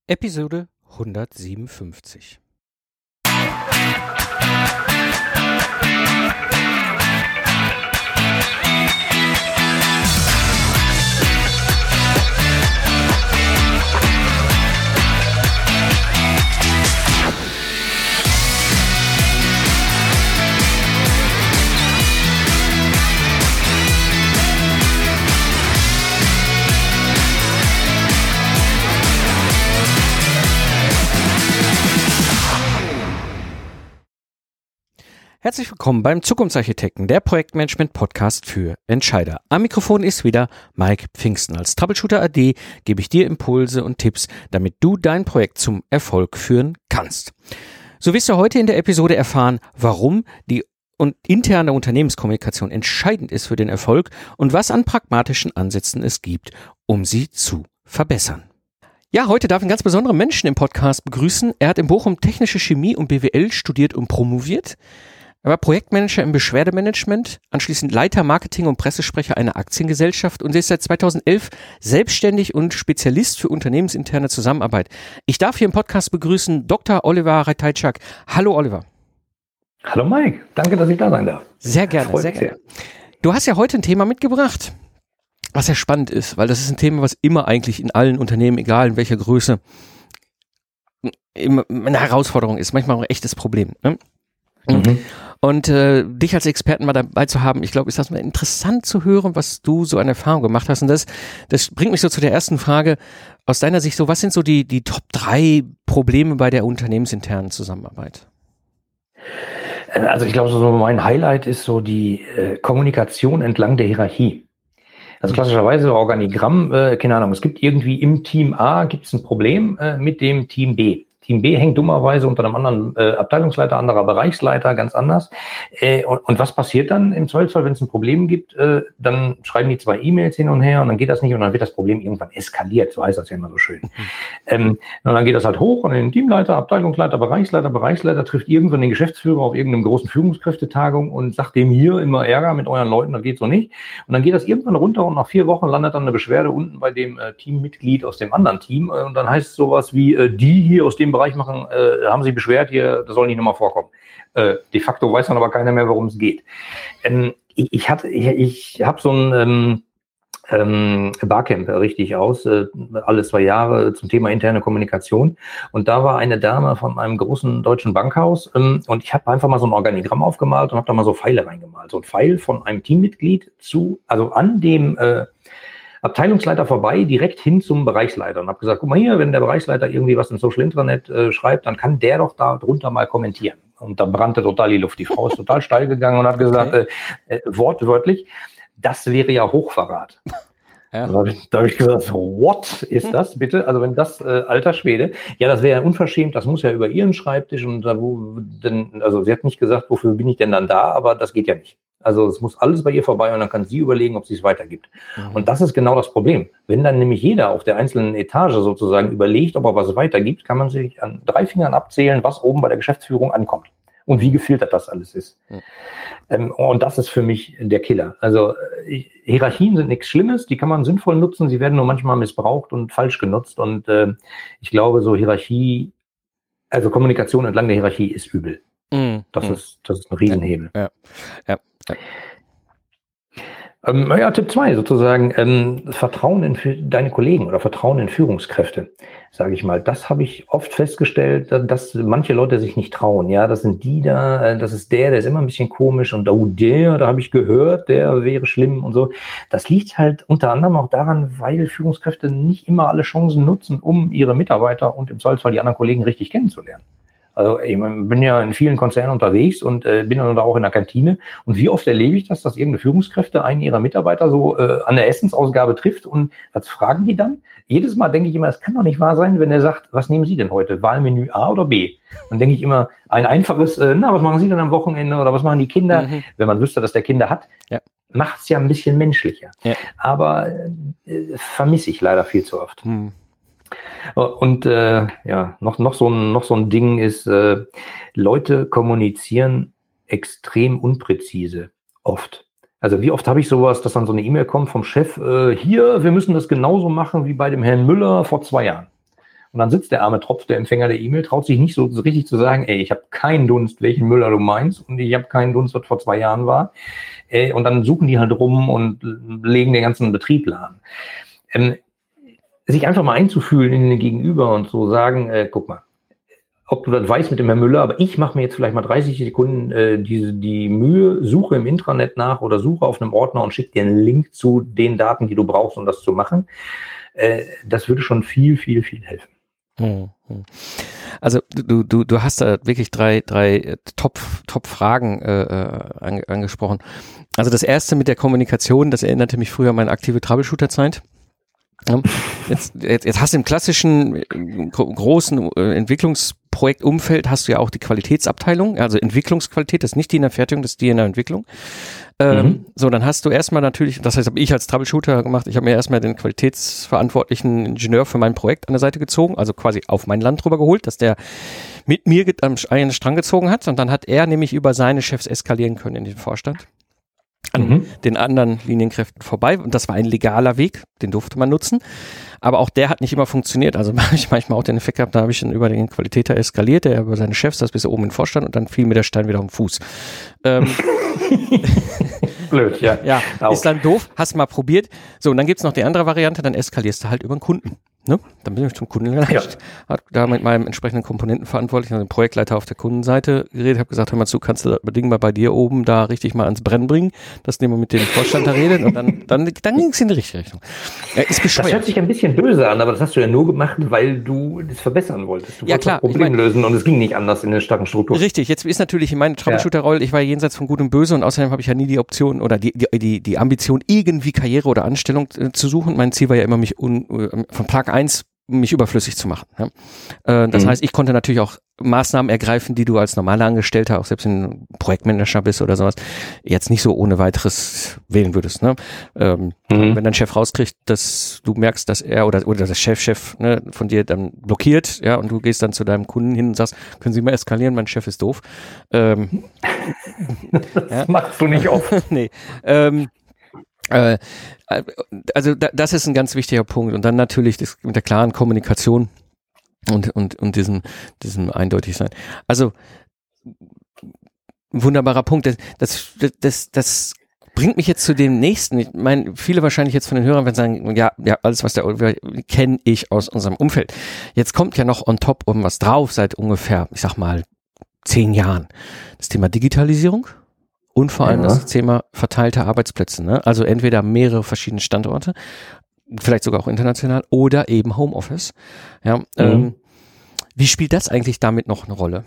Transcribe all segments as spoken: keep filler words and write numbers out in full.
Episode hundertsiebenundfünfzig. Herzlich willkommen beim Zukunftsarchitekten, der Projektmanagement-Podcast für Entscheider. Am Mikrofon ist wieder Mike Pfingsten. Als Troubleshooter A D gebe ich dir Impulse und Tipps, damit du dein Projekt zum Erfolg führen kannst. So wirst du heute in der Episode erfahren, warum die und interne Unternehmenskommunikation entscheidend ist für den Erfolg und was an pragmatischen Ansätzen es gibt, um sie zu verbessern. Ja, heute darf ich einen ganz besonderen Menschen im Podcast begrüßen. Er hat in Bochum Technische Chemie und B W L studiert und promoviert. Er war Projektmanager im Beschwerdemanagement, anschließend Leiter Marketing und Pressesprecher einer Aktiengesellschaft und ist seit zweitausendelf selbstständig und Spezialist für unternehmensinterne Zusammenarbeit. Ich darf hier im Podcast begrüßen Doktor Oliver Ratajczak. Hallo Oliver. Hallo Mike, danke, dass ich da sein darf. Sehr gerne, Freut sehr mich gerne. Du hast ja heute ein Thema mitgebracht, was ja spannend ist, weil das ist ein Thema, was immer eigentlich in allen Unternehmen, egal in welcher Größe, immer eine Herausforderung ist, manchmal auch ein echtes Problem, ne? Mhm. Und äh, dich als Experten mal dabei zu haben, ich glaube, ist das mal interessant zu hören, was du so an Erfahrung gemacht hast. Und das, das bringt mich so zu der ersten Frage. Aus deiner Sicht, so was sind so die, die Top drei Probleme bei der unternehmensinternen Zusammenarbeit? Also ich glaube, so mein Highlight ist so die äh, Kommunikation entlang der Hierarchie. Also klassischerweise Organigramm, äh, keine Ahnung, es gibt irgendwie im Team A gibt es ein Problem äh, mit dem Team B. Team B hängt dummerweise unter einem anderen äh, Abteilungsleiter, anderer Bereichsleiter, ganz anders. Äh, und, und was passiert dann im Zweifelsfall, wenn es ein Problem gibt? Äh, dann schreiben die zwei E-Mails hin und her und dann geht das nicht und dann wird das Problem irgendwann eskaliert, so heißt das ja immer so schön. Mhm. Ähm, und dann geht das halt hoch und den Teamleiter, Abteilungsleiter, Bereichsleiter, Bereichsleiter trifft irgendwann den Geschäftsführer auf irgendeinem großen Führungskräftetagung und sagt dem hier immer Ärger mit euren Leuten, das geht so nicht. Und dann geht das irgendwann runter und nach vier Wochen landet dann eine Beschwerde unten bei dem äh, Teammitglied aus dem anderen Team äh, und dann heißt es sowas wie, äh, die hier aus dem Bereich machen, äh, haben sie beschwert, hier, das soll nicht nochmal vorkommen. Äh, de facto weiß dann aber keiner mehr, worum es geht. Ähm, ich ich, hatte, ich, ich habe so ein ähm, ähm, Barcamp richtig aus, äh, alle zwei Jahre zum Thema interne Kommunikation. Und da war eine Dame von einem großen deutschen Bankhaus ähm, und ich habe einfach mal so ein Organigramm aufgemalt und habe da mal so Pfeile reingemalt. So ein Pfeil von einem Teammitglied zu, also an dem äh, Abteilungsleiter vorbei, direkt hin zum Bereichsleiter und habe gesagt, guck mal hier, wenn der Bereichsleiter irgendwie was in Social Intranet äh, schreibt, dann kann der doch da drunter mal kommentieren. Und da brannte total die Luft. Die Frau ist total steil gegangen und hat gesagt, okay. äh, äh, wortwörtlich, das wäre ja Hochverrat. Ja. Da habe ich, da hab ich gesagt, what ist das bitte? Also wenn das, äh, alter Schwede, ja, das wäre ja unverschämt, das muss ja über ihren Schreibtisch und da wo denn, also sie hat nicht gesagt, wofür bin ich denn dann da, aber das geht ja nicht. Also es muss alles bei ihr vorbei und dann kann sie überlegen, ob sie es weitergibt. Mhm. Und das ist genau das Problem. Wenn dann nämlich jeder auf der einzelnen Etage sozusagen überlegt, ob er was weitergibt, kann man sich an drei Fingern abzählen, was oben bei der Geschäftsführung ankommt und wie gefiltert das alles ist. Mhm. Ähm, und das ist für mich der Killer. Also äh, Hierarchien sind nichts Schlimmes, die kann man sinnvoll nutzen, sie werden nur manchmal missbraucht und falsch genutzt. Und äh, ich glaube, so Hierarchie, also Kommunikation entlang der Hierarchie ist übel. Mhm. Das, mhm. ist, das ist ein Riesenhebel. Ja, ja. ja. Ähm, ja, Tipp zwei sozusagen, ähm, Vertrauen in deine Kollegen oder Vertrauen in Führungskräfte, sage ich mal. Das habe ich oft festgestellt, dass manche Leute sich nicht trauen. Ja, das sind die da, das ist der, der ist immer ein bisschen komisch und oh, der, da habe ich gehört, der wäre schlimm und so. Das liegt halt unter anderem auch daran, weil Führungskräfte nicht immer alle Chancen nutzen, um ihre Mitarbeiter und im Zweifelsfall die anderen Kollegen richtig kennenzulernen. Also ich bin ja in vielen Konzernen unterwegs und äh, bin dann auch in der Kantine. Und wie oft erlebe ich das, dass irgendeine Führungskräfte einen ihrer Mitarbeiter so äh, an der Essensausgabe trifft und was fragen die dann? Jedes Mal denke ich immer, es kann doch nicht wahr sein, wenn er sagt, was nehmen Sie denn heute? Wahlmenü A oder B? Dann denke ich immer, ein einfaches, äh, na, was machen Sie denn am Wochenende oder was machen die Kinder? Mhm. Wenn man wüsste, dass der Kinder hat, ja. Macht es ja ein bisschen menschlicher. Ja. Aber äh, vermisse ich leider viel zu oft. Mhm. Und äh, ja, noch, noch, so ein, noch so ein Ding ist, äh, Leute kommunizieren extrem unpräzise, oft. Also wie oft habe ich sowas, dass dann so eine E-Mail kommt vom Chef, äh, hier, wir müssen das genauso machen wie bei dem Herrn Müller vor zwei Jahren. Und dann sitzt der arme Tropf, der Empfänger der E-Mail, traut sich nicht so, so richtig zu sagen, ey, ich habe keinen Dunst, welchen Müller du meinst, und ich habe keinen Dunst, was vor zwei Jahren war. Äh, und dann suchen die halt rum und legen den ganzen Betrieb lahm. Ähm, sich einfach mal einzufühlen in den Gegenüber und so sagen, äh, guck mal, ob du das weißt mit dem Herrn Müller, aber ich mache mir jetzt vielleicht mal dreißig Sekunden äh, diese, die Mühe, suche im Intranet nach oder suche auf einem Ordner und schicke dir einen Link zu den Daten, die du brauchst, um das zu machen. Äh, das würde schon viel, viel, viel helfen. Also du, du, du hast da wirklich drei, drei Top, Top-Fragen äh, ange, angesprochen. Also das erste mit der Kommunikation, das erinnerte mich früher an meine aktive Troubleshooter-Zeit. Ja, jetzt, jetzt, jetzt hast du im klassischen großen Entwicklungsprojektumfeld hast du ja auch die Qualitätsabteilung, also Entwicklungsqualität, das ist nicht die in der Fertigung, das ist die in der Entwicklung. Ähm, mhm. So, dann hast du erstmal natürlich, das heißt, habe ich als Troubleshooter gemacht, ich habe mir erstmal den qualitätsverantwortlichen Ingenieur für mein Projekt an der Seite gezogen, also quasi auf mein Land drüber geholt, dass der mit mir am einen Strang gezogen hat, und dann hat er nämlich über seine Chefs eskalieren können in den Vorstand. An mhm. den anderen Linienkräften vorbei, und das war ein legaler Weg, den durfte man nutzen, aber auch der hat nicht immer funktioniert, also habe ich manchmal auch den Effekt gehabt, da habe ich dann über den Qualitäter eskaliert, der über seine Chefs, das bis oben in den Vorstand, und dann fiel mir der Stein wieder auf den Fuß. Ähm, Blöd, ja. Ja, auch. Ist dann doof, hast mal probiert. So, und dann gibt's noch die andere Variante, dann eskalierst du halt über den Kunden. Ne? Dann bin ich zum Kunden gegangen, ja. Hab da mit meinem entsprechenden Komponentenverantwortlichen, also dem Projektleiter auf der Kundenseite geredet, habe gesagt, hör mal zu, kannst du das Ding mal bei dir oben da richtig mal ans Brennen bringen, dass du mal mit dem Vorstand da redet, und dann, dann, dann ging es in die richtige Richtung. Ja, ist bescheuert. Das hört sich ein bisschen böse an, aber das hast du ja nur gemacht, weil du das verbessern wolltest. Du ja, wolltest klar, das Problem ich mein, lösen, und es ging nicht anders in der starken Struktur. Richtig, jetzt ist natürlich in meiner Troubleshooter-Rolle, ich war jenseits von Gut und Böse, und außerdem habe ich ja nie die Option oder die, die, die, die Ambition, irgendwie Karriere oder Anstellung äh, zu suchen. Mein Ziel war ja immer, mich un, äh, von Tag eins mich überflüssig zu machen. Ja. Äh, das mhm. heißt, ich konnte natürlich auch Maßnahmen ergreifen, die du als normaler Angestellter, auch selbst wenn du Projektmanager bist oder sowas, jetzt nicht so ohne weiteres wählen würdest. Ne? Ähm, mhm. Wenn dein Chef rauskriegt, dass du merkst, dass er oder, oder das Chefchef ne, von dir dann blockiert, ja, und du gehst dann zu deinem Kunden hin und sagst, können Sie mal eskalieren, mein Chef ist doof. Ähm, das ja. machst du nicht oft. nee. Ähm, Äh, also da, das ist ein ganz wichtiger Punkt, und dann natürlich das mit der klaren Kommunikation und und und diesem diesem Eindeutigsein. Also wunderbarer Punkt. Das das das, das bringt mich jetzt zu dem nächsten. Ich meine, viele wahrscheinlich jetzt von den Hörern werden sagen, ja, ja, alles was der kenne ich aus unserem Umfeld. Jetzt kommt ja noch on top irgendwas drauf seit ungefähr, ich sag mal zehn Jahren. Das Thema Digitalisierung. Und vor allem ja. das Thema verteilte Arbeitsplätze, ne? Also entweder mehrere verschiedene Standorte, vielleicht sogar auch international, oder eben Homeoffice. Ja, mhm. ähm, wie spielt das eigentlich damit noch eine Rolle?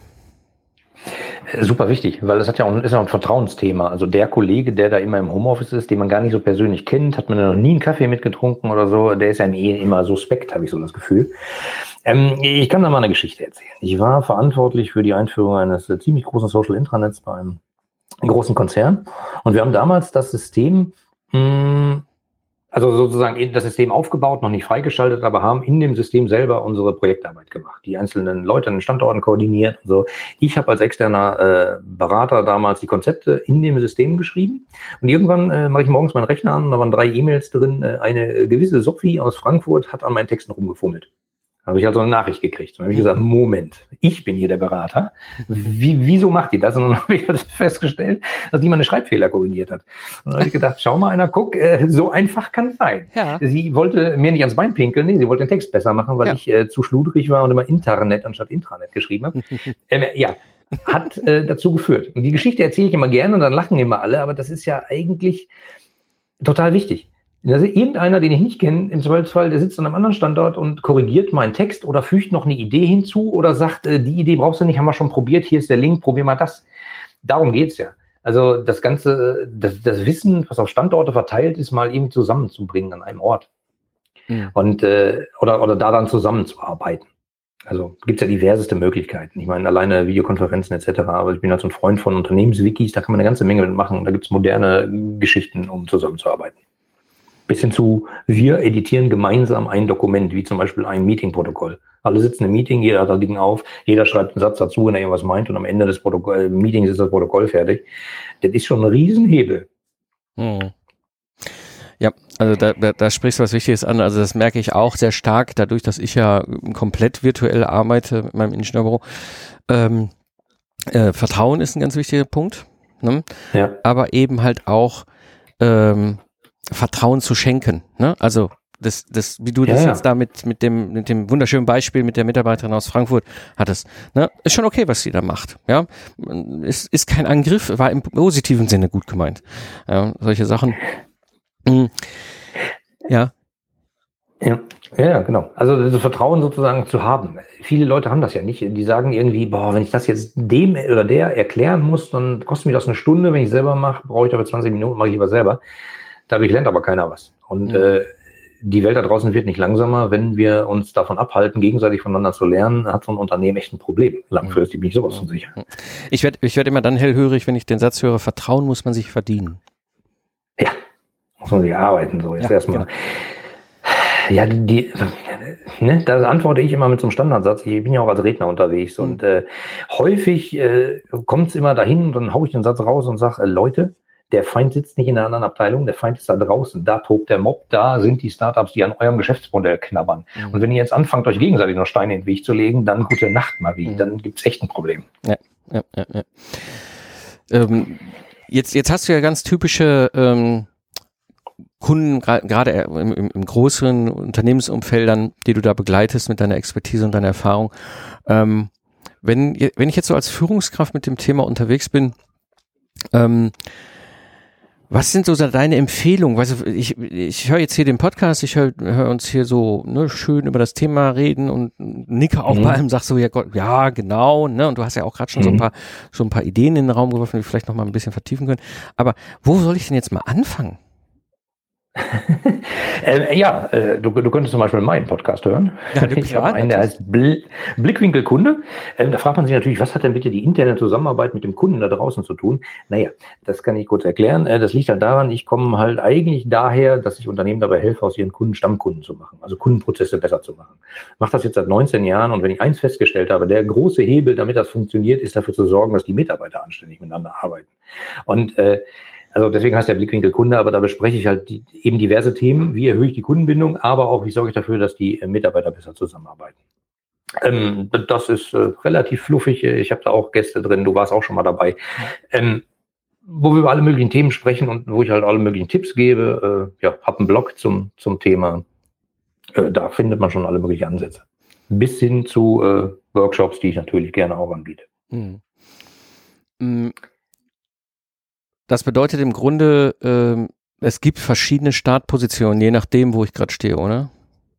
Super wichtig, weil das hat ja auch, ist ja auch ein Vertrauensthema. Also der Kollege, der da immer im Homeoffice ist, den man gar nicht so persönlich kennt, hat man ja noch nie einen Kaffee mitgetrunken oder so, der ist ja eh immer suspekt, habe ich so das Gefühl. Ähm, ich kann da mal eine Geschichte erzählen. Ich war verantwortlich für die Einführung eines äh, ziemlich großen Social Intranets bei einem großen Konzern. Und wir haben damals das System, mh, also sozusagen das System aufgebaut, noch nicht freigeschaltet, aber haben in dem System selber unsere Projektarbeit gemacht, die einzelnen Leute an den Standorten koordiniert und so. Ich habe als externer äh, Berater damals die Konzepte in dem System geschrieben. Und irgendwann äh, mache ich morgens meinen Rechner an, da waren drei E-Mails drin. Äh, eine gewisse Sophie aus Frankfurt hat an meinen Texten rumgefummelt. Da habe ich also eine Nachricht gekriegt. Und dann habe ich gesagt, Moment, ich bin hier der Berater. Wie, wieso macht ihr das? Und dann habe ich festgestellt, dass die mal eine Schreibfehler korrigiert hat. Und dann habe ich gedacht, schau mal einer, guck, äh, so einfach kann es sein. Ja. Sie wollte mir nicht ans Bein pinkeln, nee, sie wollte den Text besser machen, weil ja. ich äh, zu schludrig war und immer Internet anstatt Intranet geschrieben habe. ähm, ja, hat äh, dazu geführt. Und die Geschichte erzähle ich immer gerne und dann lachen immer alle, aber das ist ja eigentlich total wichtig. Also irgendeiner, den ich nicht kenne, im Zweifelsfall, der sitzt an einem anderen Standort und korrigiert meinen Text oder fügt noch eine Idee hinzu oder sagt, äh, die Idee brauchst du nicht, haben wir schon probiert, hier ist der Link, probier mal das. Darum geht's ja. Also das ganze, das, das Wissen, was auf Standorte verteilt ist, mal eben zusammenzubringen an einem Ort. Ja. Und äh, oder, oder da dann zusammenzuarbeiten. Also gibt's ja diverseste Möglichkeiten. Ich meine, alleine Videokonferenzen et cetera. Aber ich bin halt so ein Freund von Unternehmenswikis, da kann man eine ganze Menge mitmachen. Da gibt's moderne Geschichten, um zusammenzuarbeiten. Bis hin zu, wir editieren gemeinsam ein Dokument, wie zum Beispiel ein Meeting-Protokoll. Alle sitzen im Meeting, jeder hat das Ding auf, jeder schreibt einen Satz dazu, wenn er irgendwas meint, und am Ende des Protokoll, äh, Meetings ist das Protokoll fertig. Das ist schon ein Riesenhebel. Hm. Ja, Also da, da, da sprichst du was Wichtiges an. Also das merke ich auch sehr stark, dadurch, dass ich ja komplett virtuell arbeite mit meinem Ingenieurbüro. Ähm, äh, Vertrauen ist ein ganz wichtiger Punkt. Ne? Ja. Aber eben halt auch ähm, Vertrauen zu schenken. Ne? Also das, das, wie du das ja, jetzt ja. da mit, mit dem, mit dem wunderschönen Beispiel mit der Mitarbeiterin aus Frankfurt hattest, ne, ist schon okay, was sie da macht, ja, ist, ist kein Angriff, war im positiven Sinne gut gemeint, ja, solche Sachen, mhm. ja. Ja, ja, genau. Also das Vertrauen sozusagen zu haben. Viele Leute haben das ja nicht. Die sagen irgendwie, boah, wenn ich das jetzt dem oder der erklären muss, dann kostet mir das eine Stunde. Wenn ich selber mache, brauche ich aber zwanzig Minuten, mache ich lieber selber. Dadurch lernt aber keiner was. Und mhm. äh, die Welt da draußen wird nicht langsamer, wenn wir uns davon abhalten, gegenseitig voneinander zu lernen, hat so ein Unternehmen echt ein Problem. Langfristig bin ich sowas von sicher. Ich werde ich werd immer dann hellhörig, wenn ich den Satz höre, Vertrauen muss man sich verdienen. Ja, muss man sich arbeiten, so jetzt ja, erstmal. Genau. Ja, die, ne, da antworte ich immer mit so einem Standardsatz. Ich bin ja auch als Redner unterwegs mhm. und äh, häufig äh, kommt es immer dahin und dann haue ich den Satz raus und sage, äh, Leute, der Feind sitzt nicht in einer anderen Abteilung, der Feind ist da draußen, da tobt der Mob, da sind die Startups, die an eurem Geschäftsmodell knabbern. Mhm. Und wenn ihr jetzt anfangt, euch gegenseitig noch Steine in den Weg zu legen, dann gute Nacht, Marie, mhm. dann gibt's echt ein Problem. Ja, ja, ja, ja. Ähm, jetzt, jetzt hast du ja ganz typische ähm, Kunden, gerade im, im, im größeren Unternehmensumfeldern, die du da begleitest mit deiner Expertise und deiner Erfahrung. Ähm, wenn, wenn ich jetzt so als Führungskraft mit dem Thema unterwegs bin, ähm, was sind so deine Empfehlungen? Weißt du, ich, ich höre jetzt hier den Podcast, ich höre hör uns hier so ne, schön über das Thema reden und nicke auch mhm. bei allem, sag so, ja Gott, ja genau, ne? Und du hast ja auch gerade schon mhm. so ein paar so ein paar Ideen in den Raum geworfen, die wir vielleicht noch mal ein bisschen vertiefen können. Aber wo soll ich denn jetzt mal anfangen? äh, ja, äh, du, du könntest zum Beispiel meinen Podcast hören. Ja, ich habe einen, der heißt Bl- Blickwinkel Kunde. Ähm, da fragt man sich natürlich, was hat denn bitte die interne Zusammenarbeit mit dem Kunden da draußen zu tun? Naja, das kann ich kurz erklären. Äh, das liegt halt daran, ich komme halt eigentlich daher, dass ich Unternehmen dabei helfe, aus ihren Kunden Stammkunden zu machen, also Kundenprozesse besser zu machen. Ich mache das jetzt seit neunzehn Jahren und wenn ich eins festgestellt habe, der große Hebel, damit das funktioniert, ist dafür zu sorgen, dass die Mitarbeiter anständig miteinander arbeiten. Und äh, Also deswegen heißt der Blickwinkel Kunde, aber da bespreche ich halt die, eben diverse Themen. Wie erhöhe ich die Kundenbindung, aber auch, wie sorge ich dafür, dass die äh, Mitarbeiter besser zusammenarbeiten. Ähm, das ist äh, relativ fluffig. Ich habe da auch Gäste drin. Du warst auch schon mal dabei. Ähm, wo wir über alle möglichen Themen sprechen und wo ich halt alle möglichen Tipps gebe. Äh, ja, habe einen Blog zum, zum Thema. Äh, da findet man schon alle möglichen Ansätze. Bis hin zu äh, Workshops, die ich natürlich gerne auch anbiete. Hm. Hm. Das bedeutet im Grunde, ähm, es gibt verschiedene Startpositionen, je nachdem, wo ich gerade stehe, oder?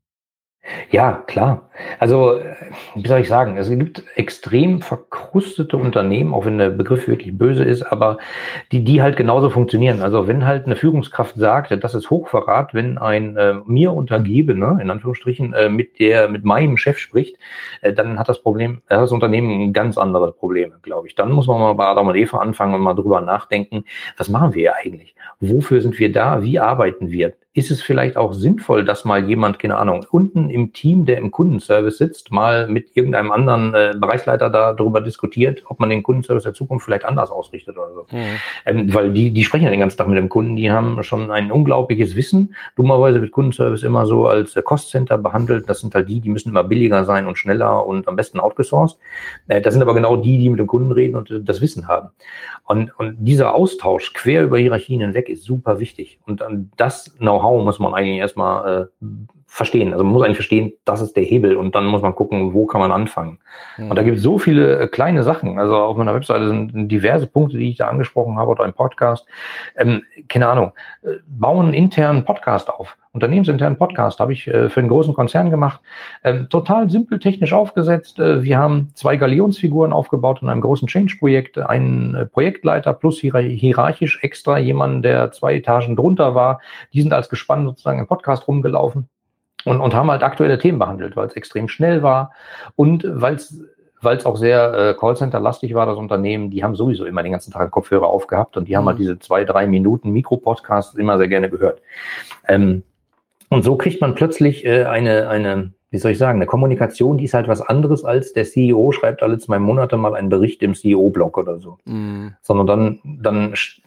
Ja, klar. Also, wie soll ich sagen, es gibt extrem verkrustete Unternehmen, auch wenn der Begriff wirklich böse ist, aber die, die halt genauso funktionieren. Also, wenn halt eine Führungskraft sagt, das ist Hochverrat, wenn ein äh, mir Untergebene, in Anführungsstrichen, äh, mit der, mit meinem Chef spricht, äh, dann hat das Problem, äh, das Unternehmen ganz andere Probleme, glaube ich. Dann muss man mal bei Adam und Eva anfangen und mal drüber nachdenken, was machen wir ja eigentlich? Wofür sind wir da? Wie arbeiten wir? Ist es vielleicht auch sinnvoll, dass mal jemand, keine Ahnung, unten im Team, der im Kundenservice sitzt, mal mit irgendeinem anderen äh, Bereichsleiter da darüber diskutiert, ob man den Kundenservice der Zukunft vielleicht anders ausrichtet oder so. Mhm. Ähm, weil die, die sprechen ja den ganzen Tag mit dem Kunden, die haben schon ein unglaubliches Wissen. Dummerweise wird Kundenservice immer so als äh, Cost-Center behandelt. Das sind halt die, die müssen immer billiger sein und schneller und am besten outgesourced. Äh, das sind aber genau die, die mit dem Kunden reden und äh, das Wissen haben. Und, und dieser Austausch quer über Hierarchien hinweg ist super wichtig. Und ähm, das Know-how muss man eigentlich erstmal äh, verstehen. Also man muss eigentlich verstehen, das ist der Hebel und dann muss man gucken, wo kann man anfangen. Mhm. Und da gibt es so viele äh, kleine Sachen. Also auf meiner Webseite sind diverse Punkte, die ich da angesprochen habe oder im Podcast. Ähm, keine Ahnung, äh, bauen einen internen Podcast auf. Unternehmensinternen Podcast habe ich äh, für einen großen Konzern gemacht. Ähm, total simpel technisch aufgesetzt. Äh, wir haben zwei Galionsfiguren aufgebaut in einem großen Change-Projekt. Einen äh, Projektleiter plus hier- hierarchisch extra jemanden, der zwei Etagen drunter war. Die sind als Gespann sozusagen im Podcast rumgelaufen und, und haben halt aktuelle Themen behandelt, weil es extrem schnell war und weil es weil es auch sehr äh, Callcenter-lastig war, das Unternehmen, die haben sowieso immer den ganzen Tag Kopfhörer aufgehabt und die mhm. haben halt diese zwei, drei Minuten Mikro-Podcasts immer sehr gerne gehört. Ähm, Und so kriegt man plötzlich äh, eine, eine, wie soll ich sagen, eine Kommunikation, die ist halt was anderes als der C E O schreibt alle zwei Monate mal einen Bericht im C E O-Blog oder so. Mm. Sondern dann, dann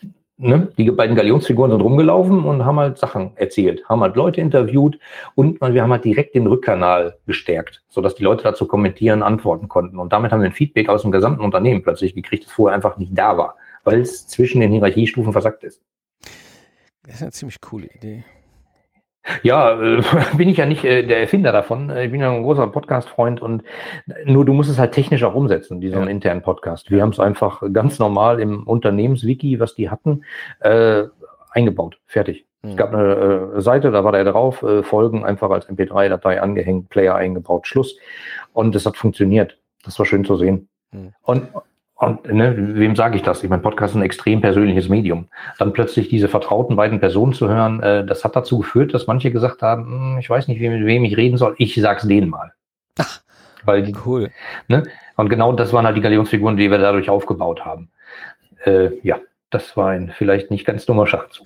ne, die beiden Galionsfiguren sind rumgelaufen und haben halt Sachen erzählt, haben halt Leute interviewt und wir haben halt direkt den Rückkanal gestärkt, sodass die Leute dazu kommentieren, antworten konnten. Und damit haben wir ein Feedback aus dem gesamten Unternehmen plötzlich gekriegt, das vorher einfach nicht da war, weil es zwischen den Hierarchiestufen versackt ist. Das ist eine ziemlich coole Idee. Ja, äh, bin ich ja nicht äh, der Erfinder davon. Ich bin ja ein großer Podcast-Freund und nur du musst es halt technisch auch umsetzen, diesen ja. internen Podcast. Wir haben es einfach ganz normal im Unternehmenswiki, was die hatten, äh, eingebaut. Fertig. Mhm. Es gab eine äh, Seite, da war der drauf, äh, Folgen einfach als M P drei Datei angehängt, Player eingebaut, Schluss. Und es hat funktioniert. Das war schön zu sehen. Mhm. Und Und ne, wem sage ich das? Ich meine, Podcast ist ein extrem persönliches Medium. Dann plötzlich diese vertrauten beiden Personen zu hören, äh, das hat dazu geführt, dass manche gesagt haben, ich weiß nicht, mit wem ich reden soll, ich sag's denen mal. Ach, Weil die, cool. Ne? Und genau das waren halt die Galionsfiguren, die wir dadurch aufgebaut haben. Äh, ja, das war ein vielleicht nicht ganz dummer Schachzug.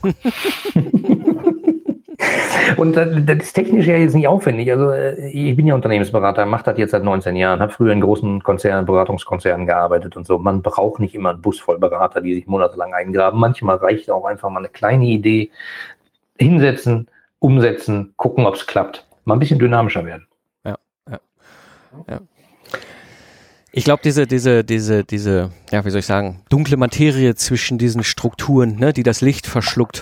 Und das ist technisch ja jetzt nicht aufwendig. Also ich bin ja Unternehmensberater, mache das jetzt seit neunzehn Jahren, habe früher in großen Konzernen, Beratungskonzernen gearbeitet und so. Man braucht nicht immer einen Bus voll Berater, die sich monatelang eingraben. Manchmal reicht auch einfach mal eine kleine Idee, hinsetzen, umsetzen, gucken, ob es klappt. Mal ein bisschen dynamischer werden. Ja, ja, ja. Ich glaube, diese, diese, diese, diese, ja, wie soll ich sagen, dunkle Materie zwischen diesen Strukturen, ne, die das Licht verschluckt.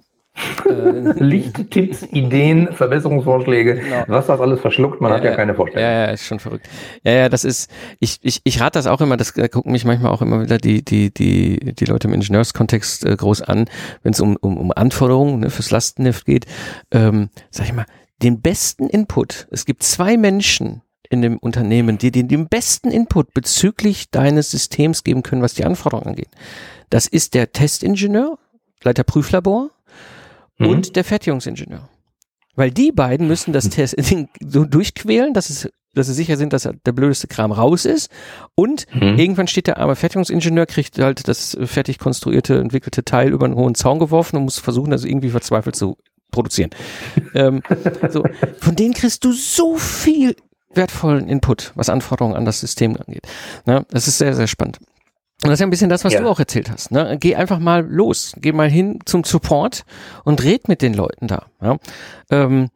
Licht, Tipps, Ideen, Verbesserungsvorschläge, genau. Was das alles verschluckt, man ja, hat ja, ja keine Vorstellung. Ja, ja, ist schon verrückt. Ja, ja, das ist, ich, ich, ich rate das auch immer, das äh, gucken mich manchmal auch immer wieder die, die, die, die Leute im Ingenieurskontext äh, groß an, wenn es um, um, um Anforderungen ne, fürs Lastenheft geht, ähm, sag ich mal, den besten Input, es gibt zwei Menschen in dem Unternehmen, die dir den besten Input bezüglich deines Systems geben können, was die Anforderungen angeht. Das ist der Testingenieur, Leiter Prüflabor, und mhm. der Fertigungsingenieur. Weil die beiden müssen das Testing so durchquälen, dass es, dass sie sicher sind, dass der blödeste Kram raus ist. Und mhm. irgendwann steht der arme Fertigungsingenieur, kriegt halt das fertig konstruierte, entwickelte Teil über einen hohen Zaun geworfen und muss versuchen, das irgendwie verzweifelt zu produzieren. ähm, so. Von denen kriegst du so viel wertvollen Input, was Anforderungen an das System angeht. Ja, das ist sehr, sehr spannend. Und das ist ja ein bisschen das, was ja. du auch erzählt hast. Ne? Geh einfach mal los. Geh mal hin zum Support und red mit den Leuten da. Ja? Ähm,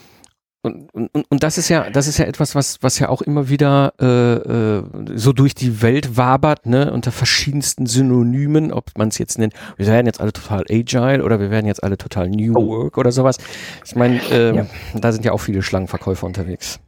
und, und, und das ist ja, das ist ja etwas, was, was ja auch immer wieder äh, äh, so durch die Welt wabert, ne, unter verschiedensten Synonymen, ob man es jetzt nennt, wir werden jetzt alle total agile oder wir werden jetzt alle total New oh. Work oder sowas. Ich meine, ähm, ja. da sind ja auch viele Schlangenverkäufer unterwegs.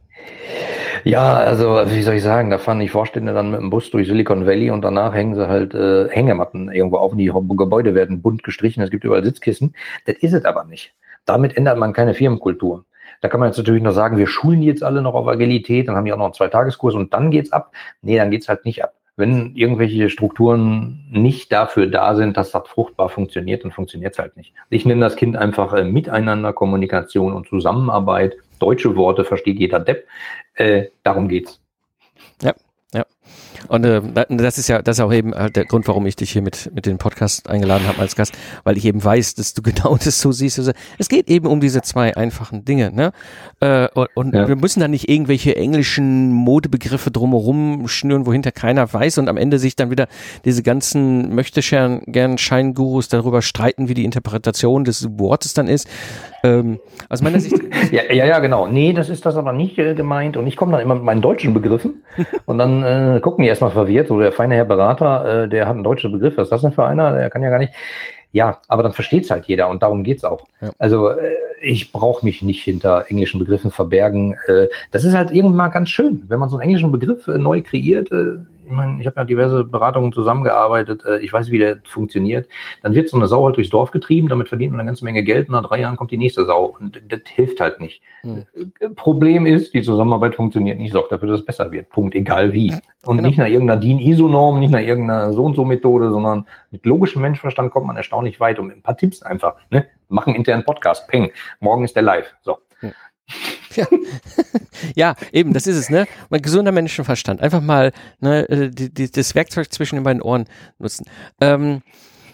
Ja, also wie soll ich sagen, da fahren die Vorstände dann mit dem Bus durch Silicon Valley und danach hängen sie halt äh, Hängematten irgendwo auf und die Gebäude werden bunt gestrichen, es gibt überall Sitzkissen. Das ist es aber nicht. Damit ändert man keine Firmenkultur. Da kann man jetzt natürlich noch sagen, wir schulen die jetzt alle noch auf Agilität, dann haben die auch noch einen Zweitageskurs und dann geht's ab. Nee, dann geht's halt nicht ab. Wenn irgendwelche Strukturen nicht dafür da sind, dass das fruchtbar funktioniert, dann funktioniert's halt nicht. Ich nenne das Kind einfach äh, Miteinander, Kommunikation und Zusammenarbeit. Deutsche Worte versteht jeder Depp. Äh, darum geht's. Ja, ja. Und äh, das ist ja, das ist auch eben halt der Grund, warum ich dich hier mit mit den Podcast eingeladen habe als Gast, weil ich eben weiß, dass du genau das so siehst. Also, es geht eben um diese zwei einfachen Dinge, ne? Äh, und und ja. wir müssen da nicht irgendwelche englischen Modebegriffe drumherum schnüren, wohinter keiner weiß und am Ende sich dann wieder diese ganzen möchte gern Scheingurus darüber streiten, wie die Interpretation des Wortes dann ist. Ähm, aus meiner Sicht. ja, ja, ja, genau. Nee, das ist das aber nicht äh, gemeint. Und ich komme dann immer mit meinen deutschen Begriffen und dann äh, gucken die erstmal verwirrt. So der feine Herr Berater, äh, der hat einen deutschen Begriff. Was ist das denn für einer? Der kann ja gar nicht. Ja, aber dann versteht es halt jeder und darum geht's auch. Ja. Also äh, ich brauche mich nicht hinter englischen Begriffen verbergen. Äh, das ist halt irgendwann mal ganz schön, wenn man so einen englischen Begriff äh, neu kreiert. Äh, ich meine, ich habe ja diverse Beratungen zusammengearbeitet, äh, ich weiß, wie der funktioniert. Dann wird so eine Sau halt durchs Dorf getrieben, damit verdient man eine ganze Menge Geld und nach drei Jahren kommt die nächste Sau und das hilft halt nicht. Hm. Problem ist, die Zusammenarbeit funktioniert nicht, sorgt dafür, dass es besser wird. Punkt, egal wie. Und genau. Nicht nach irgendeiner D I N-I S O-Norm, nicht nach irgendeiner So-und-so-Methode, sondern mit logischem Menschenverstand kommt man erstaunlich weit und mit ein paar Tipps einfach. Ne? Machen einen internen Podcast, peng, morgen ist der live. So. Hm. Ja. ja, eben, das ist es, ne? Mein gesunder Menschenverstand. Einfach mal ne, die, die, das Werkzeug zwischen den beiden Ohren nutzen. Ähm,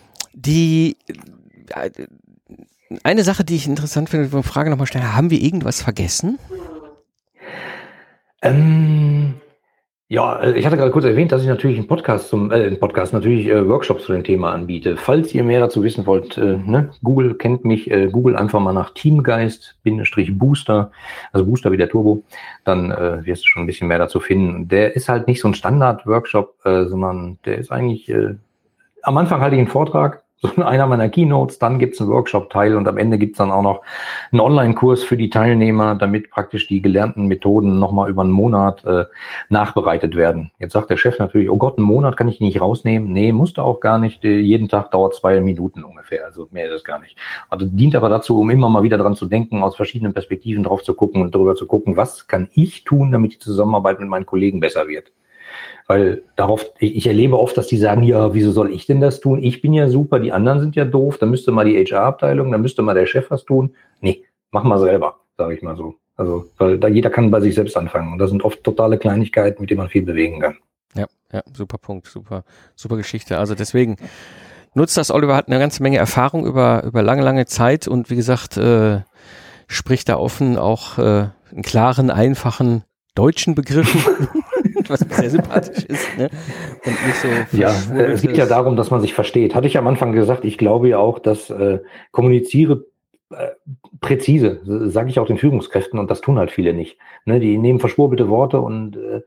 die äh, eine Sache, die ich interessant finde, eine Frage nochmal stellen, haben wir irgendwas vergessen? Ähm, Ja, ich hatte gerade kurz erwähnt, dass ich natürlich einen Podcast zum, äh, einen Podcast, natürlich äh, Workshops zu dem Thema anbiete. Falls ihr mehr dazu wissen wollt, äh, ne, Google kennt mich, äh, Google einfach mal nach Teamgeist-Booster, also Booster wie der Turbo, dann äh, wirst du schon ein bisschen mehr dazu finden. Der ist halt nicht so ein Standard-Workshop, äh, sondern der ist eigentlich, äh, am Anfang halte ich einen Vortrag, so einer meiner Keynotes, dann gibt's einen Workshop-Teil und am Ende gibt's dann auch noch einen Online-Kurs für die Teilnehmer, damit praktisch die gelernten Methoden nochmal über einen Monat äh, nachbereitet werden. Jetzt sagt der Chef natürlich, oh Gott, einen Monat kann ich die nicht rausnehmen. Nee, musste auch gar nicht. Jeden Tag dauert zwei Minuten ungefähr, also mehr ist es gar nicht. Also dient aber dazu, um immer mal wieder dran zu denken, aus verschiedenen Perspektiven drauf zu gucken und darüber zu gucken, was kann ich tun, damit die Zusammenarbeit mit meinen Kollegen besser wird. Weil darauf, ich, ich erlebe oft, dass die sagen, ja, wieso soll ich denn das tun? Ich bin ja super, die anderen sind ja doof, da müsste mal die H R-Abteilung, da müsste mal der Chef was tun. Nee, mach mal selber, sage ich mal so. Also, weil da jeder kann bei sich selbst anfangen. Und das sind oft totale Kleinigkeiten, mit denen man viel bewegen kann. Ja, ja, super Punkt, super, super Geschichte. Also deswegen nutzt das. Oliver hat eine ganze Menge Erfahrung über, über lange, lange Zeit und wie gesagt, äh, spricht da offen auch äh, in klaren, einfachen deutschen Begriffen. Was sehr sympathisch ist, ne? Und nicht so. Ja, es geht ja darum, dass man sich versteht. Hatte ich am Anfang gesagt, ich glaube ja auch, dass äh, kommuniziere äh, präzise, sage ich auch den Führungskräften, und das tun halt viele nicht. Ne? Die nehmen verschwurbelte Worte und äh,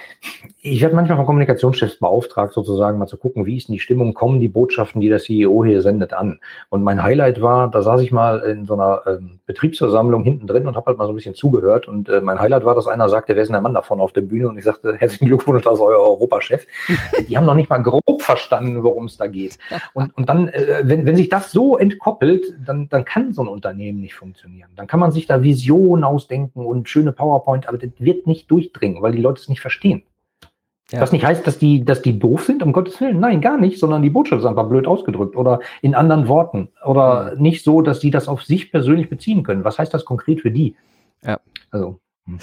ich werde manchmal von Kommunikationschefs beauftragt, sozusagen mal zu gucken, wie ist denn die Stimmung, kommen die Botschaften, die der C E O hier sendet, an. Und mein Highlight war, da saß ich mal in so einer ähm, Betriebsversammlung hinten drin und habe halt mal so ein bisschen zugehört. Und äh, mein Highlight war, dass einer sagte, wer ist denn der Mann da vorne auf der Bühne? Und ich sagte, herzlichen Glückwunsch, das ist euer Europachef. Die haben noch nicht mal grob verstanden, worum es da geht. Und, und dann, äh, wenn, wenn sich das so entkoppelt, dann, dann kann so ein Unternehmen nicht funktionieren. Dann kann man sich da Visionen ausdenken und schöne PowerPoint, aber das wird nicht durchdringen, weil die Leute es nicht verstehen. Ja. Was nicht heißt, dass die, dass die doof sind, um Gottes Willen. Nein, gar nicht, sondern die Botschaft ist einfach blöd ausgedrückt oder in anderen Worten oder mhm. nicht so, dass sie das auf sich persönlich beziehen können. Was heißt das konkret für die? Ja. Also,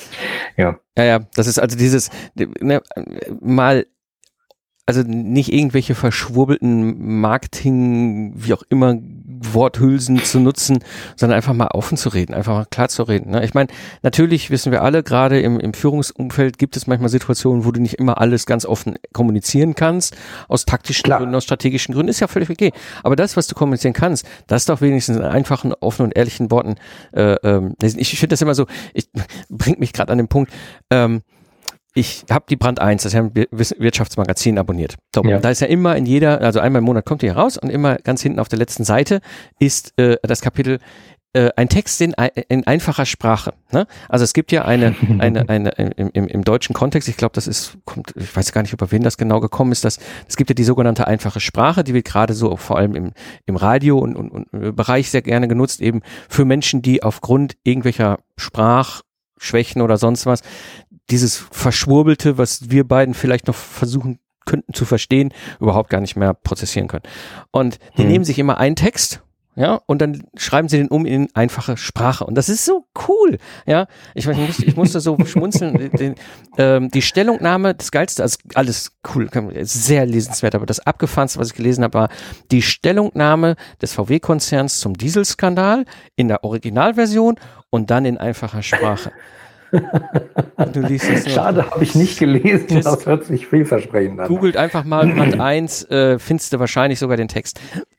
ja. Ja, ja, das ist also dieses, ne, mal, also nicht irgendwelche verschwurbelten Marketing, wie auch immer, Worthülsen zu nutzen, sondern einfach mal offen zu reden, einfach mal klar zu reden. Ne? Ich meine, natürlich wissen wir alle, gerade im, im Führungsumfeld gibt es manchmal Situationen, wo du nicht immer alles ganz offen kommunizieren kannst, aus taktischen klar. Gründen, aus strategischen Gründen, ist ja völlig okay. Aber das, was du kommunizieren kannst, das ist doch wenigstens in einfachen, offenen und ehrlichen Worten. Äh, ähm, ich ich finde das immer so, ich bringt mich gerade an den Punkt, ähm, ich habe die Brand eins, das ist ja ein Wirtschaftsmagazin, abonniert. So, ja. Da ist ja immer in jeder, also einmal im Monat kommt die heraus und immer ganz hinten auf der letzten Seite ist äh, das Kapitel äh, ein Text in, in einfacher Sprache. Ne? Also es gibt ja eine, eine, eine im, im, im deutschen Kontext, ich glaube, das ist, kommt, ich weiß gar nicht, über wen das genau gekommen ist, dass es gibt ja die sogenannte einfache Sprache, die wird gerade so vor allem im, im Radio und, und, und Bereich sehr gerne genutzt, eben für Menschen, die aufgrund irgendwelcher Sprachschwächen oder sonst was dieses Verschwurbelte, was wir beiden vielleicht noch versuchen könnten zu verstehen, überhaupt gar nicht mehr prozessieren können. Und die hm. nehmen sich immer einen Text, ja, und dann schreiben sie den um in einfache Sprache. Und das ist so cool, ja. Ich, ich, musste, ich musste so schmunzeln. Den, ähm, die Stellungnahme, das Geilste, also alles cool, sehr lesenswert, aber das Abgefahrenste, was ich gelesen habe, war die Stellungnahme des V W-Konzerns zum Dieselskandal in der Originalversion und dann in einfacher Sprache. Du liest es Schade, habe ich nicht gelesen. Just das hört sich vielversprechend an. Googelt einfach mal Band eins, äh, findest du wahrscheinlich sogar den Text.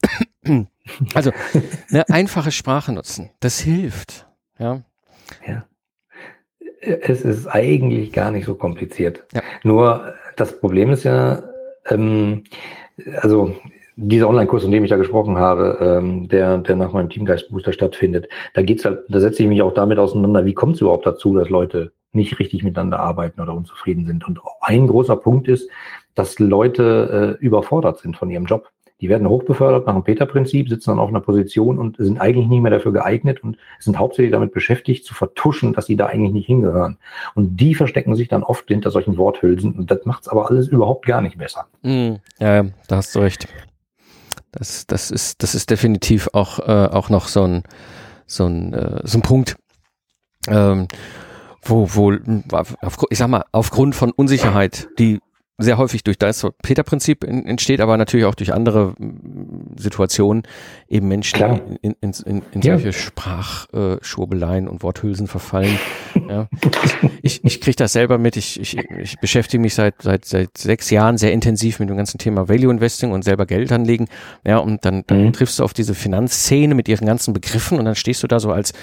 Also, eine einfache Sprache nutzen, das hilft. Ja. Ja. Es ist eigentlich gar nicht so kompliziert. Ja. Nur das Problem ist ja, ähm, also dieser Online-Kurs, von dem ich da gesprochen habe, ähm, der, der nach meinem Teamgeist-Booster stattfindet, da geht's halt, da setze ich mich auch damit auseinander, wie kommt es überhaupt dazu, dass Leute nicht richtig miteinander arbeiten oder unzufrieden sind. Und ein großer Punkt ist, dass Leute äh, überfordert sind von ihrem Job. Die werden hochbefördert nach dem Peter-Prinzip, sitzen dann auf einer Position und sind eigentlich nicht mehr dafür geeignet und sind hauptsächlich damit beschäftigt, zu vertuschen, dass sie da eigentlich nicht hingehören. Und die verstecken sich dann oft hinter solchen Worthülsen und das macht's aber alles überhaupt gar nicht besser. Mm, ja, da hast du recht. Das, das ist, das ist definitiv auch, äh, auch noch so ein, so ein, äh, so ein Punkt, ähm, wo, wo, auf, ich sag mal, aufgrund von Unsicherheit, die sehr häufig durch das Peter-Prinzip entsteht, aber natürlich auch durch andere Situationen eben Menschen Klar. in, in, in, in Ja. solche Sprachschwurbeleien und Worthülsen verfallen. Ja. Ich, ich kriege das selber mit. Ich, ich, ich beschäftige mich seit, seit, seit sechs Jahren sehr intensiv mit dem ganzen Thema Value Investing und selber Geld anlegen. Ja, und dann, dann Mhm. triffst du auf diese Finanzszene mit ihren ganzen Begriffen und dann stehst du da so als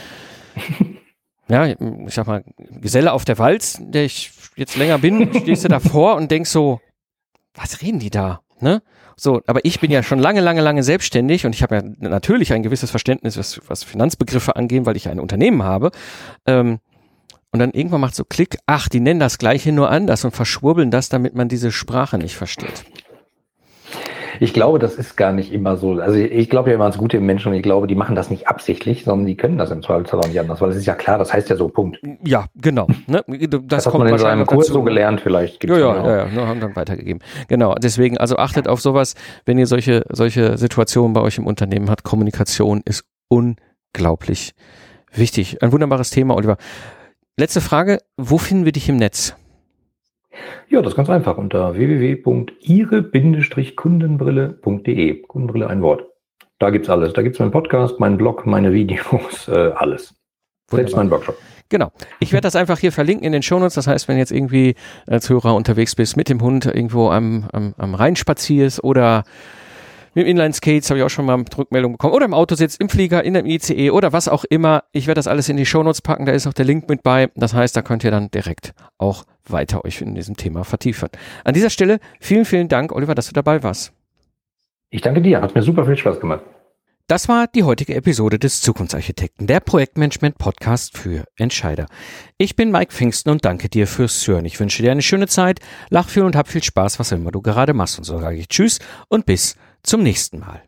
ja, ich sag mal, Geselle auf der Walz, der ich jetzt länger bin, stehst du davor und denkst so, was reden die da, ne? So, aber ich bin ja schon lange, lange, lange selbstständig und ich habe ja natürlich ein gewisses Verständnis, was, was Finanzbegriffe angehen, weil ich ein Unternehmen habe. Ähm, und dann irgendwann macht so Klick, ach, die nennen das Gleiche nur anders und verschwurbeln das, damit man diese Sprache nicht versteht. Ich glaube, das ist gar nicht immer so. Also ich glaube ja immer ans Gute im Menschen und ich glaube, die machen das nicht absichtlich, sondern die können das im Zweifelsfall auch nicht anders, weil es ist ja klar, das heißt ja so, Punkt. Ja, genau. Ne? Das, Das, hat kommt man in seinem wahrscheinlich Kurs dazu. so gelernt vielleicht. Ja, Gibt's ja, auch. ja, ja, ne, haben dann weitergegeben. Genau, deswegen, also achtet auf sowas, wenn ihr solche, solche Situationen bei euch im Unternehmen habt. Kommunikation ist unglaublich wichtig. Ein wunderbares Thema, Oliver. Letzte Frage, wo finden wir dich im Netz? Ja, das ist ganz einfach unter w w w punkt ihre Kundenbrille punkt de. Kundenbrille ein Wort. Da gibt's alles. Da gibt's meinen Podcast, meinen Blog, meine Videos, äh, alles. Selbst Wunderbar. meinen Workshop. Genau. Ich werde das einfach hier verlinken in den Shownotes. Das heißt, wenn jetzt irgendwie als Hörer unterwegs bist mit dem Hund irgendwo am, am, am Rhein spazierst oder mit dem Inline-Skates, habe ich auch schon mal Rückmeldung bekommen, oder im Auto sitzt, im Flieger, in dem I C E oder was auch immer. Ich werde das alles in die Shownotes packen. Da ist auch der Link mit bei. Das heißt, da könnt ihr dann direkt auch weiter euch in diesem Thema vertiefen. An dieser Stelle vielen, vielen Dank, Oliver, dass du dabei warst. Ich danke dir. Hat mir super viel Spaß gemacht. Das war die heutige Episode des Zukunftsarchitekten, der Projektmanagement-Podcast für Entscheider. Ich bin Mike Pfingsten und danke dir fürs Hören. Ich wünsche dir eine schöne Zeit, lach viel und hab viel Spaß, was immer du gerade machst. Und so sage ich Tschüss und bis zum nächsten Mal.